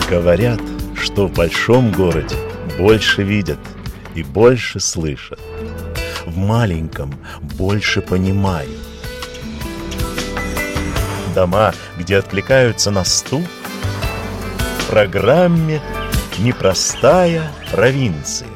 Говорят, что в большом городе больше видят и больше слышат. В маленьком больше понимают. Дома, где откликаются на стук, в программе «Непростая провинция».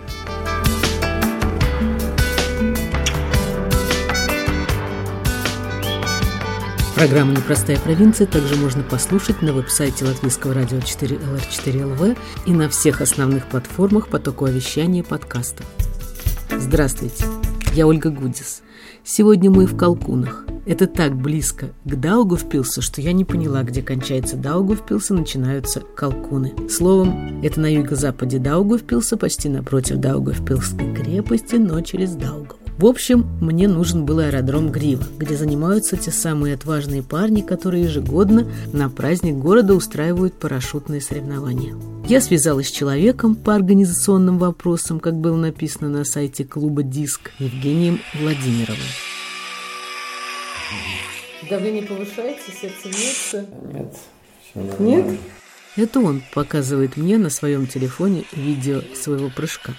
Программу «Непростая провинция» также можно послушать на веб-сайте Латвийского радио 4LR4LV и на всех основных платформах потокового вещания подкастов. Здравствуйте, я Ольга Гудис. Сегодня мы в Калкунах. Это так близко к Даугавпилсу, что я не поняла, где кончается Даугавпилс и начинаются Калкуны. Словом, это на юго-западе Даугавпилса, почти напротив Даугавпилсской крепости, но через Даугаву. В общем, мне нужен был аэродром Грива, где занимаются те самые отважные парни, которые ежегодно на праздник города устраивают парашютные соревнования. Я связалась с человеком по организационным вопросам, как было написано на сайте клуба «Диск», Евгением Владимировым. Давление повышается, сердце бьется? Нет. Нет? Это он показывает мне на своем телефоне видео своего прыжка.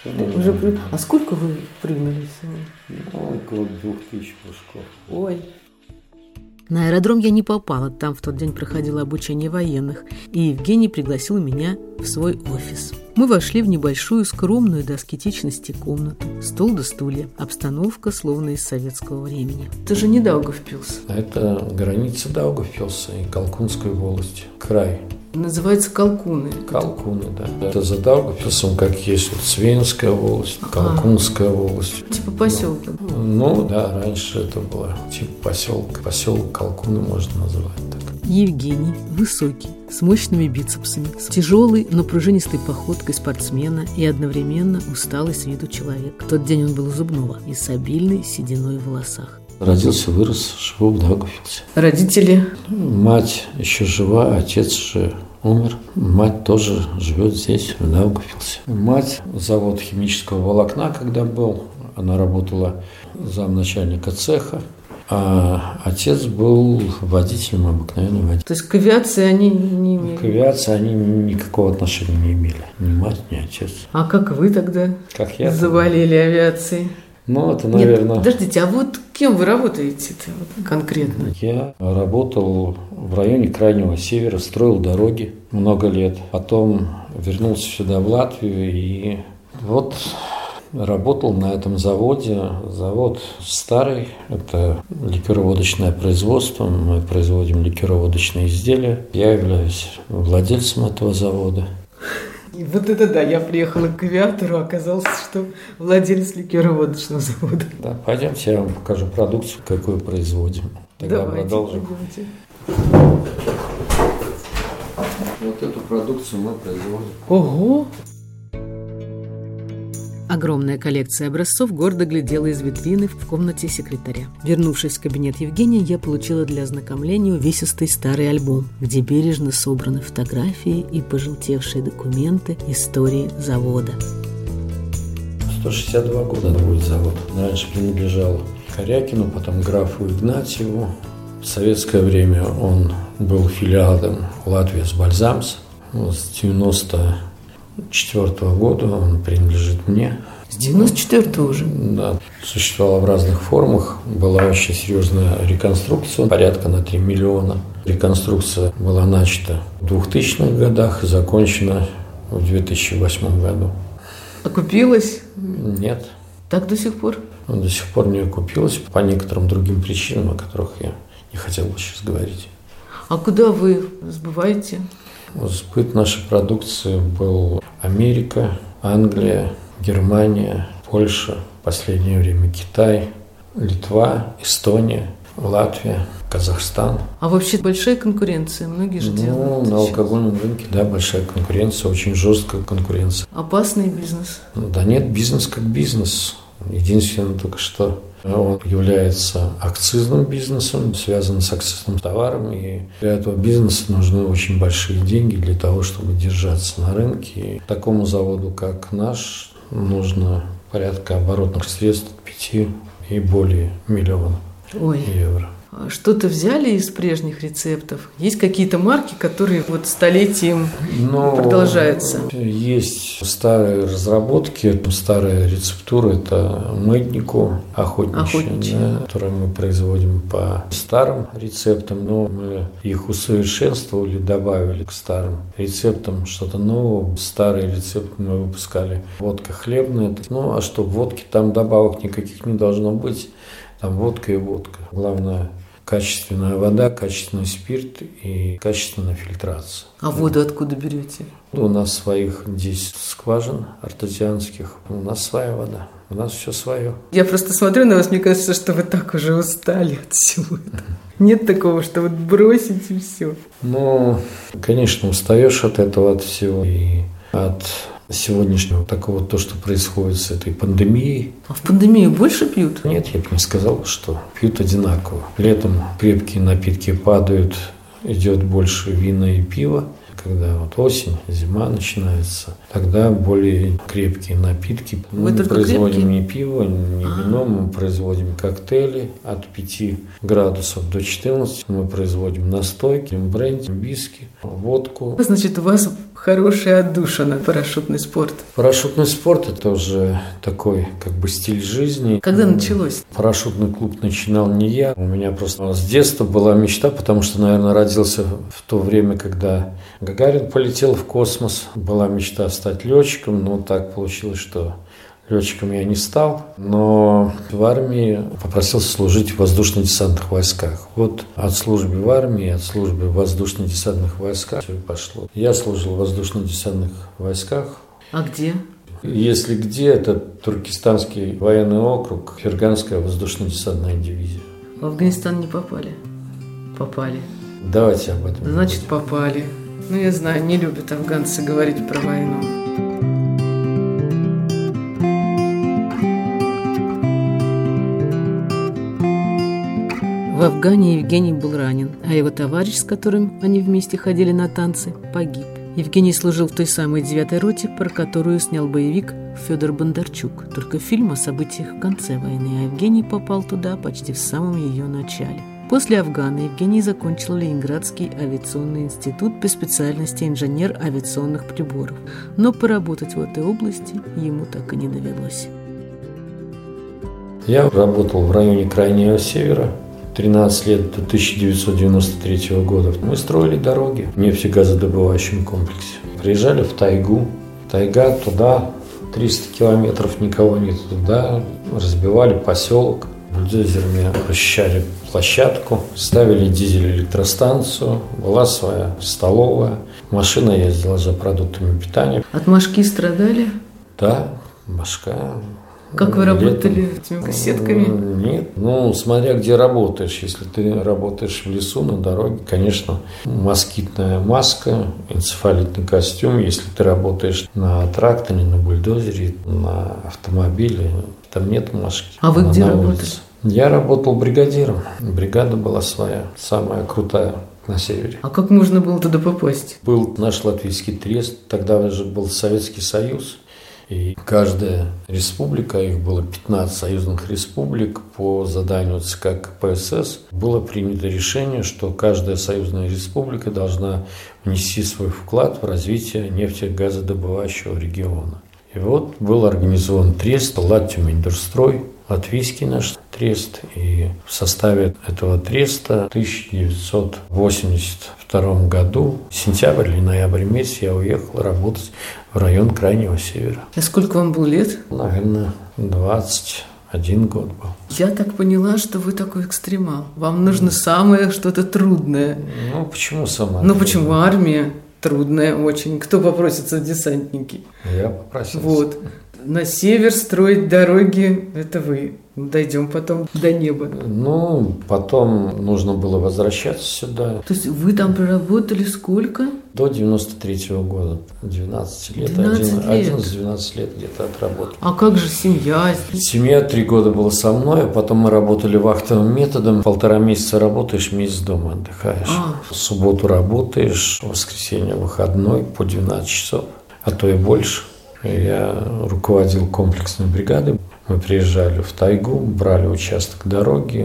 А сколько вы прыгнули сегодня? Около 2000 прыжков. Ой. На аэродром я не попала, там в тот день проходило обучение военных, и Евгений пригласил меня в свой офис. Мы вошли в небольшую, скромную до аскетичности комнату. Стол да стулья. Обстановка словно из советского времени. Это же не Даугавпилс. Это граница Даугавпилса и Калкунской волости. Край. Называется Калкуны. Калкуны, да. Это за Даугавпилсом, как есть вот Свенская волость, Калкунская волость. Типа поселка. Ну да, раньше это было типа поселка. Поселок Калкуны можно называть так. Евгений высокий, с мощными бицепсами, с тяжелой, но пружинистой походкой спортсмена и одновременно усталый с виду человек. В тот день он был у зубного и с обильной сединой в волосах. Родился, вырос, живу в Даугавпилсе. Родители? Мать еще жива, отец же умер. Мать тоже живет здесь, в Даугавпилсе. Мать завод химического волокна, когда был, она работала замначальника цеха. А отец был водителем, обыкновенным водителем. То есть к авиации они не имели? К авиации они никакого отношения не имели. Ни мать, ни отец. А как вы тогда заболели авиацией? Ну, это, наверное... Нет, подождите, а вот кем вы работаете-то конкретно? Я работал в районе Крайнего Севера, строил дороги много лет. Потом вернулся сюда, в Латвию, и вот... Работал на этом заводе. Завод старый, это ликероводочное производство. Мы производим ликероводочные изделия. Я являюсь владельцем этого завода. И вот это да, я приехала к авиатору, оказалось, что владелец ликероводочного завода. Да, пойдемте, я вам покажу продукцию, какую производим. Тогда продолжим. Пойдемте. Вот эту продукцию мы производим. Ого! Огромная коллекция образцов гордо глядела из витрины в комнате секретаря. Вернувшись в кабинет Евгения, я получила для ознакомления увесистый старый альбом, где бережно собраны фотографии и пожелтевшие документы истории завода. 162 года будет завод. Раньше принадлежал Корякину, потом графу Игнатьеву. В советское время он был филиалом Латвии Бальзамс. С 94 года он принадлежит мне. С 94-го уже? Да. Существовала в разных формах. Была очень серьезная реконструкция, порядка на 3 миллиона. Реконструкция была начата в 2000-х годах и закончена в 2008 году. Окупилась? Нет. Так до сих пор? До сих пор не окупилась по некоторым другим причинам, о которых я не хотел бы сейчас говорить. А куда вы сбываете? Сбыт нашей продукции был Америка, Англия, Германия, Польша, в последнее время Китай, Литва, Эстония, Латвия, Казахстан. А вообще большая конкуренция? Многие же делают. На алкогольном рынке, да, большая конкуренция, очень жесткая конкуренция. Опасный бизнес? Да нет, бизнес как бизнес. Единственное только что он является акцизным бизнесом, связан с акцизным товаром, и для этого бизнеса нужны очень большие деньги для того, чтобы держаться на рынке. И такому заводу, как наш, нужно порядка оборотных средств 5 и более миллионов евро. Что-то взяли из прежних рецептов? Есть какие-то марки, которые вот столетием продолжаются? Есть старые разработки, старая рецептура. Это Мэднику охотничья, которую мы производим по старым рецептам, но мы их усовершенствовали, добавили к старым рецептам что-то новое. Старый рецепт мы выпускали. Водка хлебная. Ну, а что, в водке там добавок никаких не должно быть. Там водка и водка. Главное, качественная вода, качественный спирт и качественная фильтрация. А воду откуда берете? У нас своих 10 скважин артезианских. У нас своя вода. У нас все свое. Я просто смотрю на вас, мне кажется, что вы так уже устали от всего этого. Нет такого, что вот бросить и все. Ну, конечно, устаешь от этого, от всего. И от сегодняшнего такого, то, что происходит с этой пандемией. А в пандемию больше пьют? Нет, я бы не сказал, что пьют одинаково. Летом крепкие напитки падают, идет больше вина и пива. Когда вот осень, зима начинается, тогда более крепкие напитки. Мы не производим крепкие? Ни пиво, ни вино, мы производим коктейли от 5 градусов до 14. Мы производим настойки, бренди, виски, водку. Значит, у вас хорошая отдушина, парашютный спорт. Парашютный спорт – это уже такой как бы стиль жизни. Когда началось? Парашютный клуб начинал не я. У меня просто с детства была мечта, потому что, наверное, родился в то время, когда Гагарин полетел в космос. Была мечта стать летчиком, но так получилось, что летчиком я не стал. Но в армии попросился служить в воздушно-десантных войсках. Вот от службы в армии, от службы в воздушно-десантных войсках все и пошло. Я служил в воздушно-десантных войсках. А где? Если где, это Туркестанский военный округ, Ферганская воздушно-десантная дивизия. В Афганистан не попали? Попали. Давайте об этом. Значит, попали. Ну, я знаю, не любят афганцы говорить про войну. В Афгане Евгений был ранен, а его товарищ, с которым они вместе ходили на танцы, погиб. Евгений служил в той самой 9-й роте, про которую снял боевик Федор Бондарчук. Только фильм о событиях в конце войны, а Евгений попал туда почти в самом ее начале. После Афгана Евгений закончил Ленинградский авиационный институт по специальности инженер авиационных приборов. Но поработать в этой области ему так и не довелось. Я работал в районе Крайнего Севера 13 лет до 1993 года. Мы строили дороги в нефтегазодобывающем комплексе. Приезжали в тайгу. Тайга туда, 300 километров никого нет туда. Разбивали поселок. Бульдозерами расчищали площадку, ставили дизель-электростанцию, была своя столовая. Машина ездила за продуктами питания. От мошки страдали? Да, мошка. Как вы работали этими кассетками? Нет, смотря где работаешь. Если ты работаешь в лесу, на дороге, конечно, москитная маска, энцефалитный костюм. Если ты работаешь на тракторе, на бульдозере, на автомобиле, там нет мошки. А вы где работали? Я работал бригадиром. Бригада была своя, самая крутая на севере. А как можно было туда попасть? Был наш латвийский трест, тогда уже был Советский Союз. И каждая республика, их было 15 союзных республик, по заданию ЦК КПСС было принято решение, что каждая союзная республика должна внести свой вклад в развитие нефтегазодобывающего региона. И вот был организован трест «Латтюминдустрой», латвийский наш трест. И в составе этого треста в 1982 году, сентябрь или ноябрь месяц, я уехал работать в район Крайнего Севера. А сколько вам было лет? Наверное, 21 год был. Я так поняла, что вы такой экстремал. Вам нужно самое что-то трудное. Почему самое? Почему армия? Трудная очень. Кто попросится в десантники? Я попросился. Вот. На север строить дороги – это вы. Дойдем потом до неба. Потом нужно было возвращаться сюда. То есть вы там проработали сколько? До 93-го года. 12 лет. 11-12 лет где-то отработал. А как же семья? Семья 3 года была со мной, а потом мы работали вахтовым методом. 1,5 месяца работаешь, месяц дома отдыхаешь. В субботу работаешь, в воскресенье выходной по 12 часов, а то и больше. Я руководил комплексной бригадой. Мы приезжали в тайгу, брали участок дороги,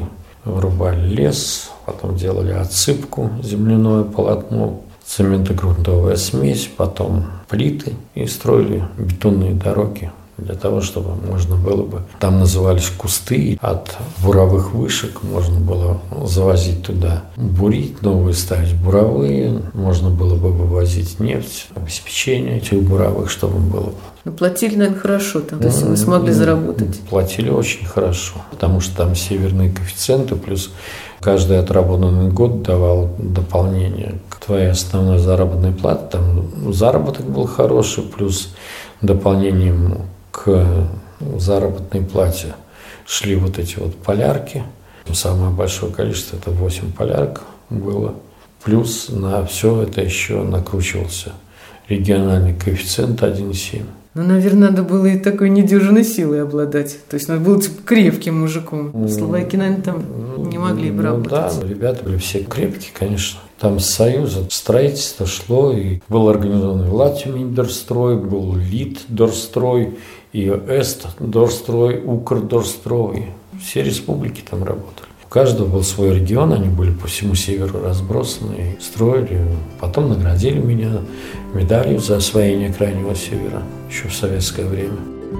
вырубали лес, потом делали отсыпку, земляное полотно, цементогрунтовая смесь, потом плиты и строили бетонные дороги для того, чтобы можно было бы, там назывались кусты, от буровых вышек можно было завозить туда, бурить, новые ставить буровые, можно было бы вывозить нефть, обеспечение этих буровых, чтобы было. Ну, платили, наверное, хорошо там, то есть вы смогли заработать? Платили очень хорошо, потому что там северные коэффициенты, плюс каждый отработанный год давал дополнение к твоей основной заработной плате. Там заработок был хороший, плюс дополнением к заработной плате шли вот эти вот полярки. Самое большое количество – это 8 полярок было. Плюс на все это еще накручивался региональный коэффициент 1,7. Ну, наверное, надо было и такой недюжинной силой обладать. То есть надо было крепким мужиком. Словаки, наверное, там не могли бы работать. Да, ребята были все крепкие, конечно. Там с Союза строительство шло, и был организован Латвия Дорстрой, был Лит Дорстрой, и Эст Дорстрой, Укр Дорстрой. Все республики там работали. У каждого был свой регион, они были по всему северу разбросаны, и строили. Потом наградили меня медалью за освоение Крайнего Севера, еще в советское время.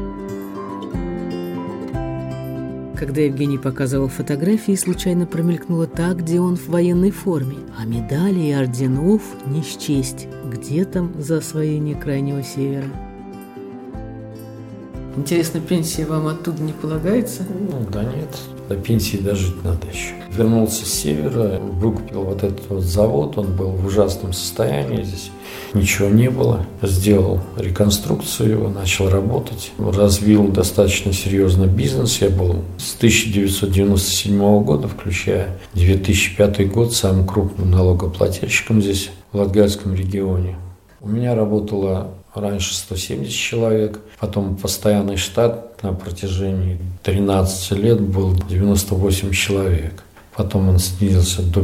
Когда Евгений показывал фотографии, случайно промелькнуло так, где он в военной форме. А медалей и орденов не счесть. Где там за освоение Крайнего Севера? Интересно, пенсия вам оттуда не полагается? Да нет, до пенсии дожить надо еще. Вернулся с севера, выкупил вот этот вот завод, он был в ужасном состоянии, здесь ничего не было. Сделал реконструкцию его, начал работать, развил достаточно серьезный бизнес. Я был с 1997 года, включая 2005 год, самым крупным налогоплательщиком здесь, в Латгальском регионе. У меня работало раньше 170 человек, потом постоянный штат на протяжении 13 лет был 98 человек. Потом он снизился до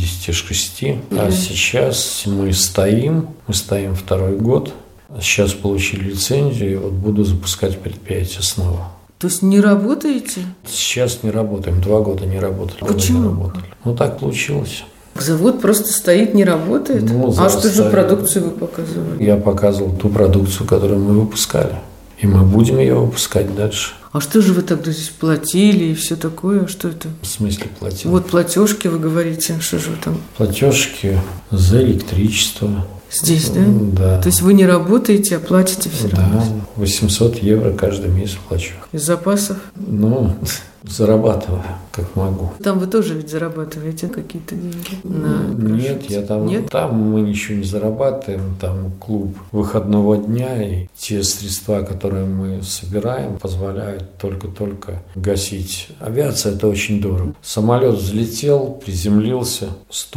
56, а сейчас мы стоим второй год. Сейчас получили лицензию, и вот буду запускать предприятие снова. То есть не работаете? Сейчас не работаем, 2 года не работали. Почему? Не работали. Ну так получилось. Завод просто стоит, не работает? Ну, а что же продукцию вы показывали? Я показывал ту продукцию, которую мы выпускали. И мы будем ее выпускать дальше. А что же вы тогда здесь платили и все такое? Что это? В смысле платили? Вот платежки, вы говорите, что же вы там? Платежки за электричество. Здесь, да? Да. То есть вы не работаете, а платите все равно? Да, 800 евро каждый месяц плачу. Из запасов? Ну, зарабатываю, как могу. Там вы тоже ведь зарабатываете какие-то деньги? Нет, я там... Нет? Там мы ничего не зарабатываем, там клуб выходного дня, и те средства, которые мы собираем, позволяют только гасить. Авиация – это очень дорого. Самолет взлетел, приземлился,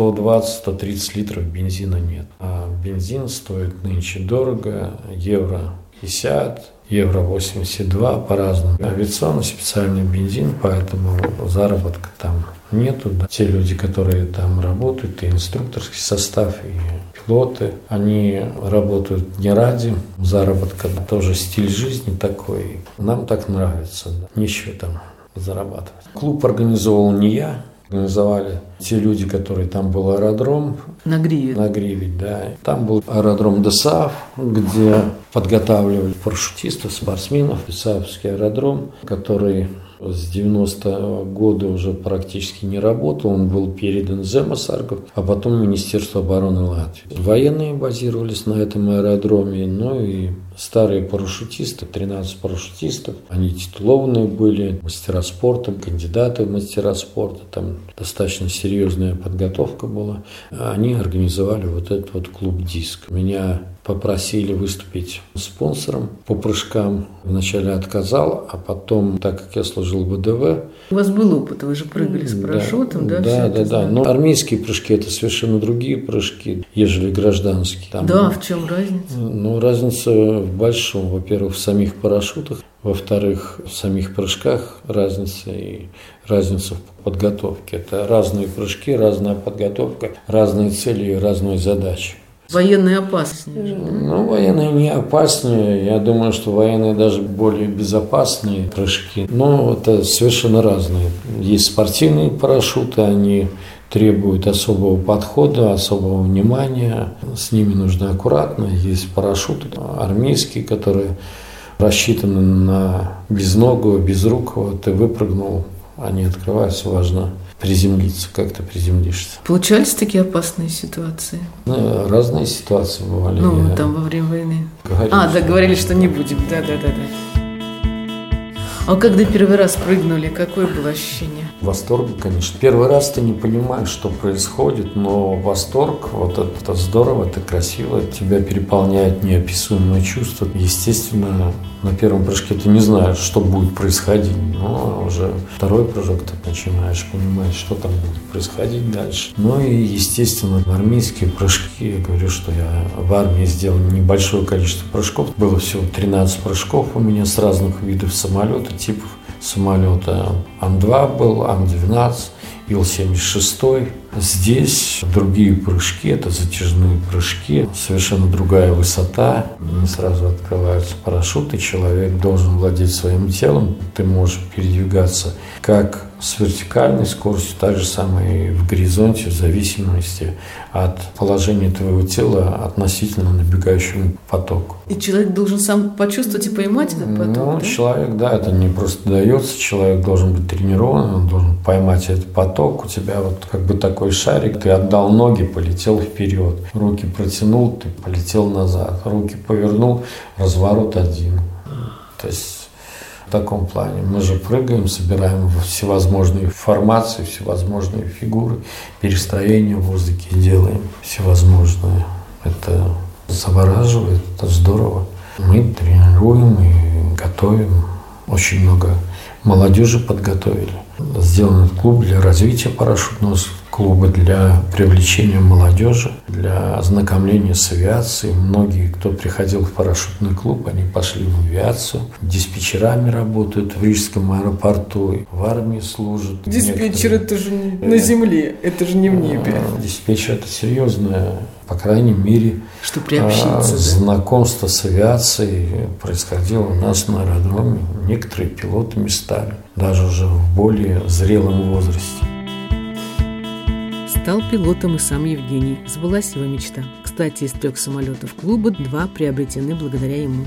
120-130 литров бензина нет. А бензин стоит нынче дорого, евро 50, евро 82 по-разному. Авиационный специальный бензин, поэтому заработка там нету. Да. Те люди, которые там работают, и инструкторский состав, и пилоты, они работают не ради заработка, тоже стиль жизни такой. Нам так нравится, да. Нечего там зарабатывать. Клуб организовал не я. Организовали те люди, которые там был аэродром. На Гриве. На Гриве, да. Там был аэродром ДСАФ, где подготавливали парашютистов, спортсменов. ДСАФский аэродром, который с 90-го года уже практически не работал. Он был передан Земасаргов, а потом Министерство обороны Латвии. Военные базировались на этом аэродроме, ну и старые парашютисты, 13 парашютистов. Они титулованные были, мастера спорта, кандидаты в мастера спорта. Там достаточно серьезная подготовка была. Они организовали вот этот вот клуб «Диск». Меня попросили выступить спонсором по прыжкам. Вначале отказал, а потом, так как я служил в ВДВ... У вас был опыт, вы же прыгали с парашютом, да? Да. Но армейские прыжки – это совершенно другие прыжки, ежели гражданские. Там, да, в чем разница? Ну, разница в большом. Во-первых, в самих парашютах. Во-вторых, в самих прыжках разница и разница в подготовке. Это разные прыжки, разная подготовка, разные цели и разные задачи. Военные опаснее. Ну, военные не опаснее. Я думаю, что военные даже более безопасные прыжки. Но это совершенно разные. Есть спортивные парашюты, они требуют особого подхода, особого внимания. С ними нужно аккуратно. Есть парашюты армейские, которые рассчитаны на безногого, безрукого. Ты выпрыгнул, они открываются, важно приземлиться, как ты приземлишься. Получались такие опасные ситуации? Ну, разные ситуации бывали. Ну, там во время войны. Говорили, что не будем. Да. А когда первый раз прыгнули, какое было ощущение? Восторг, конечно. Первый раз ты не понимаешь, что происходит, но восторг, вот это здорово, это красиво, тебя переполняет неописуемое чувство. Естественно, на первом прыжке ты не знаешь, что будет происходить, но уже второй прыжок ты начинаешь понимать, что там будет происходить дальше. Ну и, естественно, армейские прыжки, я говорю, что я в армии сделал небольшое количество прыжков, было всего 13 прыжков у меня с разных видов самолета, типов самолета. Ан-2 был, Ан-12, Ил-76. Здесь другие прыжки, это затяжные прыжки, совершенно другая высота. Не сразу открываются парашюты, человек должен владеть своим телом. Ты можешь передвигаться как с вертикальной скоростью, так же самое и в горизонте, в зависимости от положения твоего тела относительно набегающему потоку. И человек должен сам почувствовать и поймать этот поток, Ну, да? человек, да, это не просто дается, человек должен быть тренирован, он должен поймать этот поток. У тебя вот как бы такой шарик, ты отдал ноги, полетел вперед, руки протянул, ты полетел назад, руки повернул, разворот один. То есть в таком плане. Мы же прыгаем, собираем всевозможные формации, всевозможные фигуры, перестроения в воздухе делаем всевозможные. Это завораживает, это здорово. Мы тренируем и готовим. Очень много молодежи подготовили. Сделан клуб для развития парашютного клуба, для привлечения молодежи, для ознакомления с авиацией. Многие, кто приходил в парашютный клуб, они пошли в авиацию. Диспетчерами работают в Рижском аэропорту, в армии служат. Диспетчер – это же на земле, это же не в небе. Диспетчер – это серьезное, по крайней мере, что приобщиться, знакомство с авиацией происходило у нас на аэродроме. Некоторые пилотами стали, даже уже в более зрелом возрасте. Стал пилотом и сам Евгений. Сбылась его мечта. Кстати, из 3 самолетов клуба 2 приобретены благодаря ему.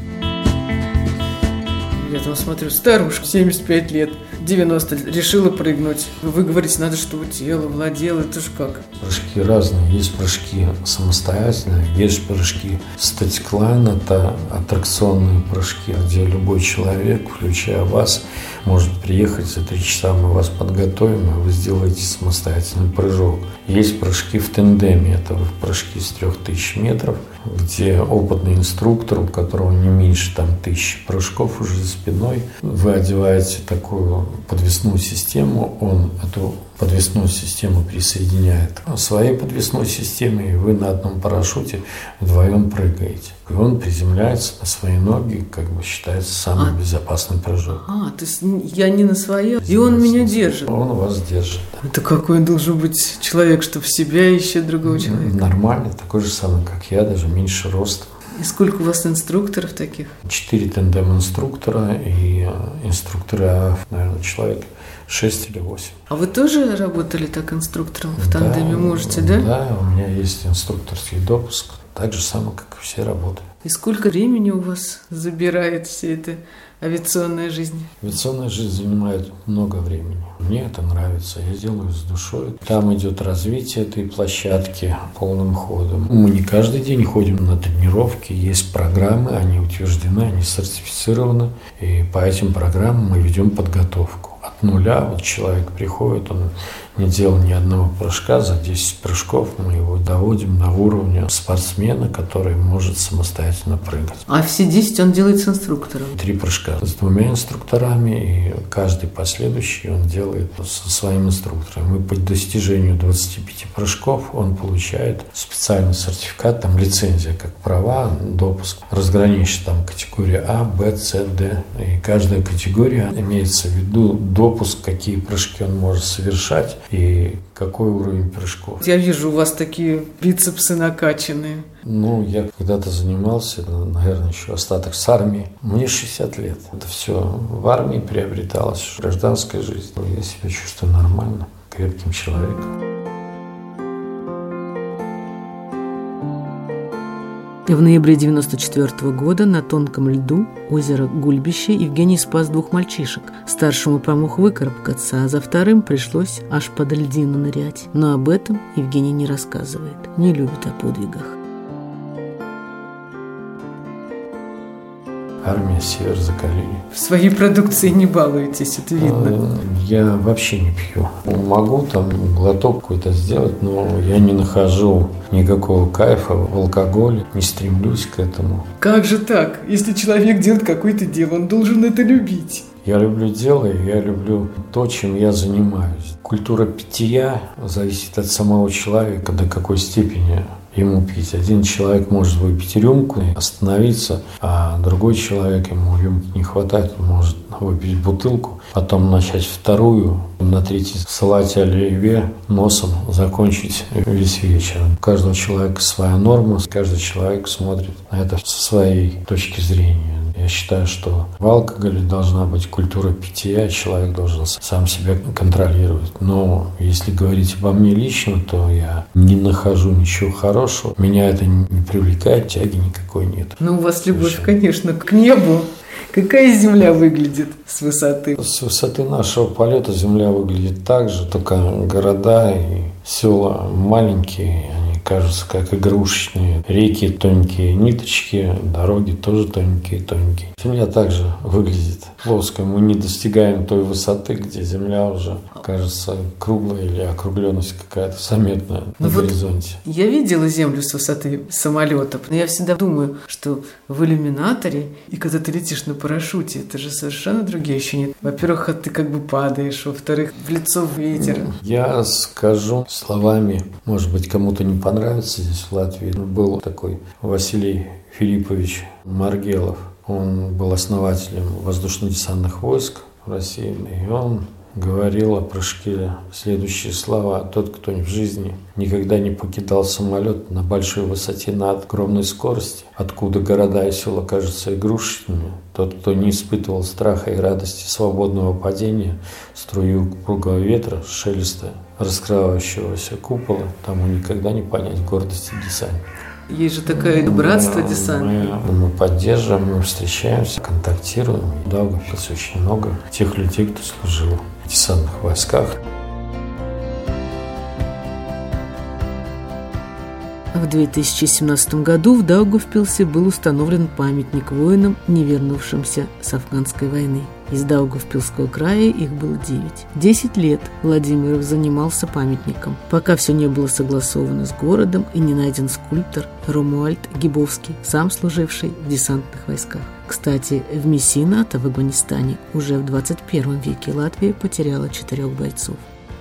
Я там смотрю, старушка, 75 лет, 90, решила прыгнуть. Вы говорите, надо, чтобы тело владело, это же как? Прыжки разные. Есть прыжки самостоятельные, есть прыжки статиклайн, это аттракционные прыжки, где любой человек, включая вас, может приехать за 3 часа, мы вас подготовим, и вы сделаете самостоятельный прыжок. Есть прыжки в тандеме, это прыжки с 3000 метров, где опытный инструктор, у которого не меньше 1000 прыжков уже за спиной, вы одеваете такую подвесную систему, он эту подвесную систему присоединяет к своей подвесной системе, и вы на одном парашюте вдвоем прыгаете. И он приземляется на свои ноги, как бы считается самый безопасный прыжок. То есть я не на своей, и он меня держит. Он вас держит. Да. Это какой он должен быть человек, что в себя ищет другого человека? Нормальный, такой же самый, как я, даже меньше ростом. И сколько у вас инструкторов таких? 4 тандем-инструктора и инструктора, наверное, человек 6 или 8. А вы тоже работали так инструктором в тандеме, можете, да? Да, у меня есть инструкторский допуск, так же самое, как и все работают. И сколько времени у вас забирает вся эта авиационная жизнь? Авиационная жизнь занимает много времени. Мне это нравится, я делаю с душой. Там идет развитие этой площадки полным ходом. Мы не каждый день ходим на тренировки, есть программы, они утверждены, они сертифицированы. И по этим программам мы ведем подготовку. От нуля вот человек приходит, он не делал ни одного прыжка, за 10 прыжков мы его доводим до уровня спортсмена, который может самостоятельно прыгать. А все 10 он делает с инструктором? 3 прыжка с 2 инструкторами, и каждый последующий он делает со своим инструктором. И по достижению 25 прыжков он получает специальный сертификат, там лицензия, как права, допуск. Разграничить там категория А, Б, С, Д. И каждая категория имеется в виду допуск, какие прыжки он может совершать, и какой уровень прыжков. Я вижу, у вас такие бицепсы накачанные. Я когда-то занимался, наверное, еще остаток с армии. Мне 60 лет. Это все в армии приобреталось, в гражданской жизни. Я себя чувствую нормально, крепким человеком. В ноябре 1994 года на тонком льду озера Гульбище Евгений спас 2 мальчишек. Старшему помог выкарабкаться, а за вторым пришлось аж под льдину нырять. Но об этом Евгений не рассказывает, не любит о подвигах. Армия, север, закалили. В своей продукции не балуетесь, это видно. Я вообще не пью. Могу там глоток какой-то сделать, но я не нахожу никакого кайфа в алкоголе, не стремлюсь к этому. Как же так? Если человек делает какое-то дело, он должен это любить. Я люблю дело, и я люблю то, чем я занимаюсь. Культура питья зависит от самого человека, до какой степени ему пить. Один человек может выпить рюмку и остановиться, а другой человек, ему рюмки не хватает, он может выпить бутылку, потом начать вторую, на третьей салате оливье носом закончить весь вечер. У каждого человека своя норма, каждый человек смотрит на это со своей точки зрения. Я считаю, что в алкоголе должна быть культура питья, человек должен сам себя контролировать. Но если говорить обо мне лично, то я не нахожу ничего хорошего. Меня это не привлекает, тяги никакой нет. Но у вас любовь, конечно, к небу. Какая земля выглядит с высоты? С высоты нашего полета земля выглядит так же, только города и села маленькие, они кажутся как игрушечные. Реки тонкие, ниточки, дороги тоже тоненькие. Земля также выглядит плоской. Мы не достигаем той высоты, где земля уже кажется круглая или округленность какая-то заметная на горизонте. Я видела Землю с высоты самолета, но я всегда думаю, что в иллюминаторе, и когда ты летишь на парашюте, это же совершенно другие ощущения. Во-первых, ты как бы падаешь, во-вторых, в лицо ветер. Я скажу словами, может быть, кому-то не понравится здесь, в Латвии. Был такой Василий Филиппович Маргелов. Он был основателем воздушно-десантных войск в России, и он говорил о прыжке следующие слова: «Тот, кто в жизни никогда не покидал самолет на большой высоте, на огромной скорости, откуда города и села кажутся игрушечными, тот, кто не испытывал страха и радости свободного падения, струю упругого ветра, шелеста раскрывающегося купола, тому никогда не понять гордости десантника». Есть же такое братство десантников. Мы поддерживаем, мы встречаемся, контактируем. В Даугавпилсе очень много тех людей, кто служил в десантных войсках. В 2017 году в Даугавпилсе был установлен памятник воинам, не вернувшимся с афганской войны. Из Даугавпилского края их было 9. 10 лет Владимиров занимался памятником, пока все не было согласовано с городом и не найден скульптор Ромуальд Гибовский, сам служивший в десантных войсках. Кстати, в миссии НАТО в Афганистане уже в 21 веке Латвия потеряла 4 бойцов.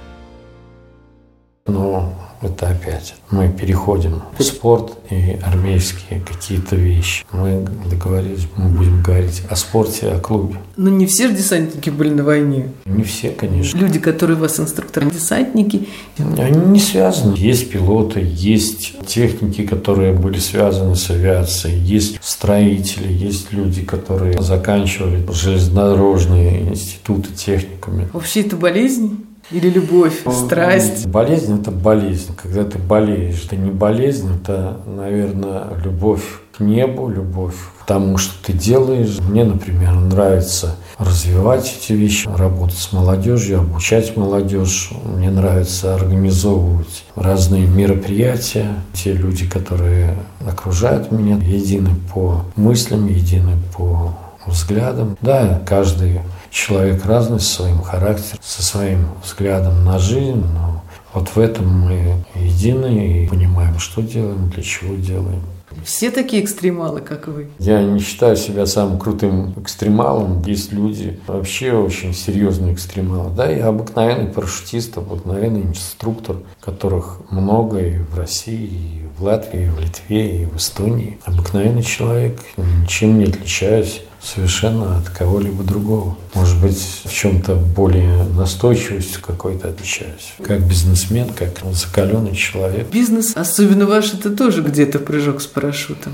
Но это опять мы переходим в спорт и армейские какие-то вещи. Мы договорились, мы будем говорить о спорте, о клубе. Но не все же десантники были на войне. Не все, конечно. Люди, которые у вас инструкторы, десантники. Они не связаны. Есть пилоты, есть техники, которые были связаны с авиацией, есть строители, есть люди, которые заканчивали железнодорожные институты техниками. Вообще это болезнь? Или любовь, страсть? Болезнь – это болезнь. Когда ты болеешь, это не болезнь, это, наверное, любовь к небу, любовь к тому, что ты делаешь. Мне, например, нравится развивать эти вещи, работать с молодежью, обучать молодежь. Мне нравится организовывать разные мероприятия. Те люди, которые окружают меня, едины по мыслям, едины по взглядам. Да, каждый человек разный, со своим характером, со своим взглядом на жизнь, но вот в этом мы едины и понимаем, что делаем, для чего делаем. Все такие экстремалы, как вы? Я не считаю себя самым крутым экстремалом. Есть люди вообще очень серьезные экстремалы. Да, я обыкновенный парашютист, обыкновенный инструктор, которых много и в России, и в Латвии, и в Литве, и в Эстонии. Обыкновенный человек, ничем не отличаюсь совершенно от кого-либо другого. Может быть, в чем-то более настойчивостью какой-то отличаюсь. Как бизнесмен, как закаленный человек. Бизнес, особенно ваш, это тоже где-то прыжок с парашютом.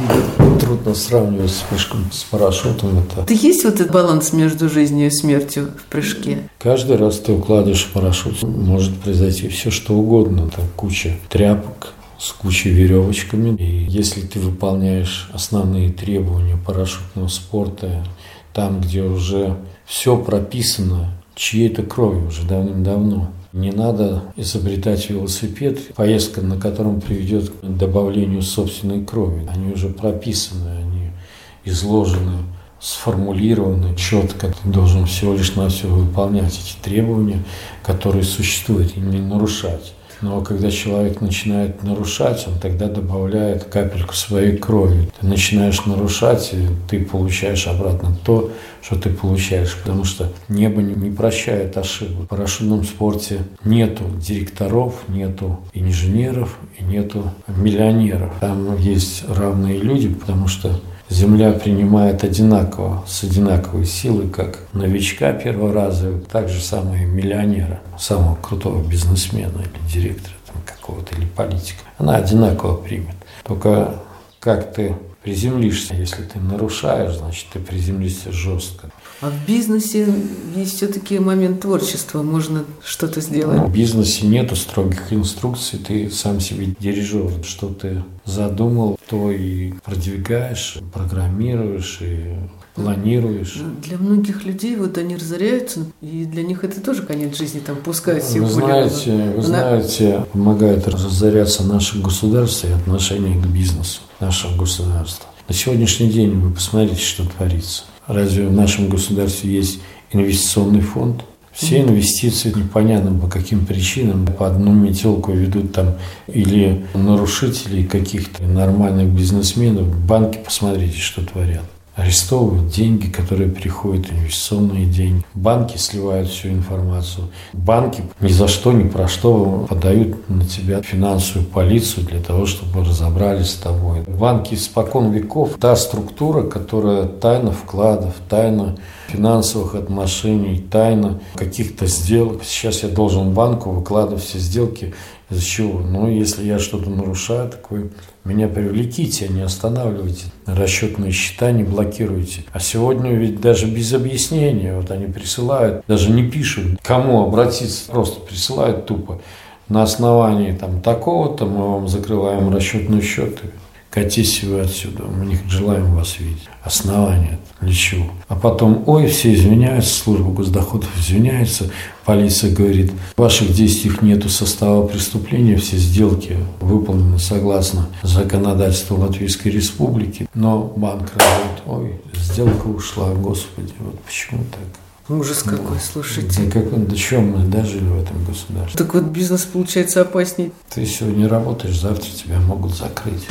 Трудно сравнивать с прыжком с парашютом. Это есть вот этот баланс между жизнью и смертью в прыжке? Каждый раз ты укладываешь парашют, может произойти все, что угодно. Там куча тряпок с кучей веревочками. И если ты выполняешь основные требования парашютного спорта, там, где уже все прописано чьей-то кровью уже давным-давно, не надо изобретать велосипед, поездка на котором приведет к добавлению собственной крови. Они уже прописаны, они изложены, сформулированы четко. Ты должен всего лишь навсего выполнять эти требования, которые существуют, и не нарушать. Но когда человек начинает нарушать, он тогда добавляет капельку своей крови. Ты начинаешь нарушать, и ты получаешь обратно то, что ты получаешь. Потому что небо не прощает ошибок. В парашютном спорте нету директоров, нету инженеров и нету миллионеров. Там есть равные люди, потому что Земля принимает одинаково, с одинаковой силой, как новичка первого раза, так же самое миллионера, самого крутого бизнесмена или директора там, какого-то, или политика. Она одинаково примет. Только как ты приземлишься, если ты нарушаешь, значит, ты приземлишься жестко. А в бизнесе есть все-таки момент творчества, можно что-то сделать. В бизнесе нету строгих инструкций, ты сам себе дирижер. Что ты задумал, то и продвигаешь, программируешь и планируешь. Для многих людей вот они разоряются, и для них это тоже конец жизни, там пускают всех. Вы знаете, помогает разоряться наше государство и отношение к бизнесу нашего государства. На сегодняшний день вы посмотрите, что творится. Разве в нашем государстве есть инвестиционный фонд? Все инвестиции непонятно по каким причинам по одну метелку ведут там или нарушителей каких-то нормальных бизнесменов. Банки, посмотрите, что творят. Арестовывают деньги, которые приходят, инвестиционные деньги. Банки сливают всю информацию. Банки ни за что, ни про что подают на тебя финансовую полицию для того, чтобы разобрались с тобой. Банки испокон веков – та структура, которая тайна вкладов, тайна финансовых отношений, тайна каких-то сделок. Сейчас я должен банку выкладывать все сделки. Из-за чего? Ну, если я что-то нарушаю, так вы меня привлеките, а не останавливайте. Расчетные счета не блокируйте. А сегодня ведь даже без объяснения, вот они присылают, даже не пишут, к кому обратиться, просто присылают тупо. На основании там такого-то мы вам закрываем расчетный счет. Катись вы отсюда, мы не желаем вас видеть. Основание для чего? А потом, ой, все извиняются, служба госдоходов извиняется, полиция говорит, в ваших действиях нету состава преступления, все сделки выполнены согласно законодательству Латвийской Республики, но банк говорит, ой, сделка ушла, господи, вот почему так? Ужас какой, слушайте. До чего мы дожили в этом государстве? Так вот бизнес получается опасней. Ты сегодня работаешь, завтра тебя могут закрыть.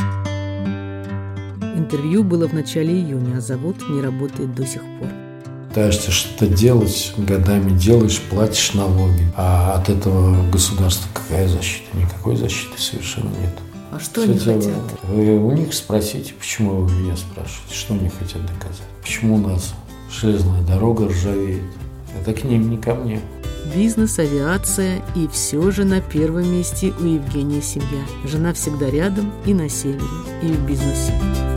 Интервью было в начале июня, а завод не работает до сих пор. Пытаешься что-то делать, годами делаешь, платишь налоги. А от этого государства какая защита? Никакой защиты совершенно нет. А что они хотят? Вы у них спросите, почему вы меня спрашиваете, что они хотят доказать? Почему у нас железная дорога ржавеет? Это к ним, не ко мне. Бизнес, авиация и все же на первом месте у Евгения семья. Жена всегда рядом и на севере, и в бизнесе.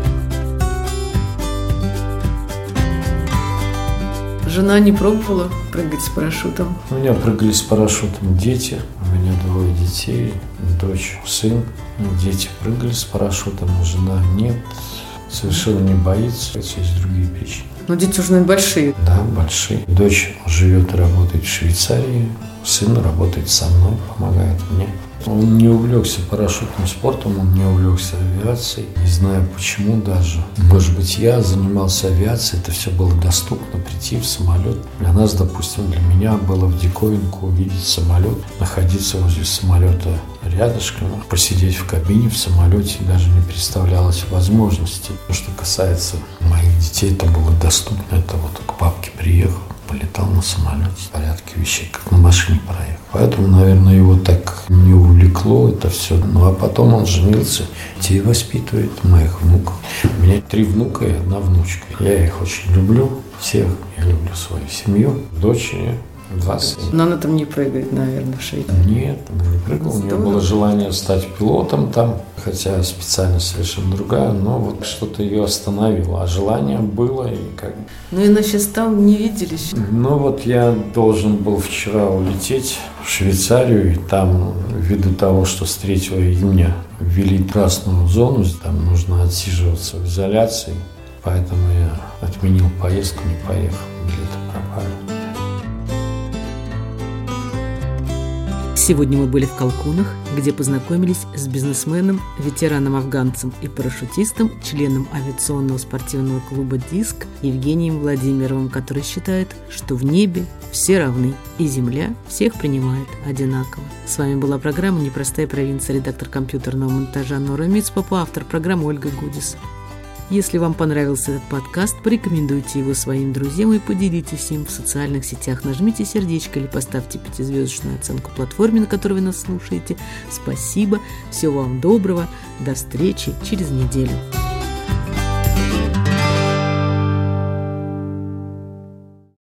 Жена не пробовала прыгать с парашютом? У меня прыгали с парашютом дети. У меня 2 детей, дочь, сын. Дети прыгали с парашютом, жена нет. Совершенно не боится, есть другие причины. Но дети уже, наверное, большие. Да, большие. Дочь живет и работает в Швейцарии. Сын работает со мной, помогает мне. Он не увлекся парашютным спортом, он не увлекся авиацией. Не знаю почему даже. Может быть, я занимался авиацией, это все было доступно, прийти в самолет. Для нас, допустим, для меня было в диковинку увидеть самолет, находиться возле самолета рядышком, посидеть в кабине в самолете даже не представлялось возможности. Что касается моих детей, это было доступно. Это вот к папке приехал, полетал на самолете в порядке вещей, как на машине проехал. Поэтому, наверное, его так не увлекло увлекло это все. Ну, а потом он женился, детей воспитывает, моих внуков. У меня 3 внука и 1 внучка. Я их очень люблю, всех. Я люблю свою семью, дочери. 2 сына. Но она там не прыгает, наверное, в Швейцарии. Нет, она не прыгала. У нее было желание стать пилотом там, хотя специальность совершенно другая, но вот что-то ее остановило. А желание было и как... Ну и она сейчас там не виделись. Ну вот я должен был вчера улететь в Швейцарию, и там, ввиду того, что с 3 июня ввели красную зону, там нужно отсиживаться в изоляции, поэтому я отменил поездку, не поехал, билеты пропали. Сегодня мы были в Колкунах, где познакомились с бизнесменом, ветераном-афганцем и парашютистом, членом авиационного спортивного клуба «Диск» Евгением Владимировым, который считает, что в небе все равны, и земля всех принимает одинаково. С вами была программа «Непростая провинция», редактор компьютерного монтажа Нора Мицпапа, автор программы Ольга Гудис. Если вам понравился этот подкаст, порекомендуйте его своим друзьям и поделитесь им в социальных сетях. Нажмите сердечко или поставьте 5-звездочную оценку платформе, на которой вы нас слушаете. Спасибо, всего вам доброго, до встречи через неделю.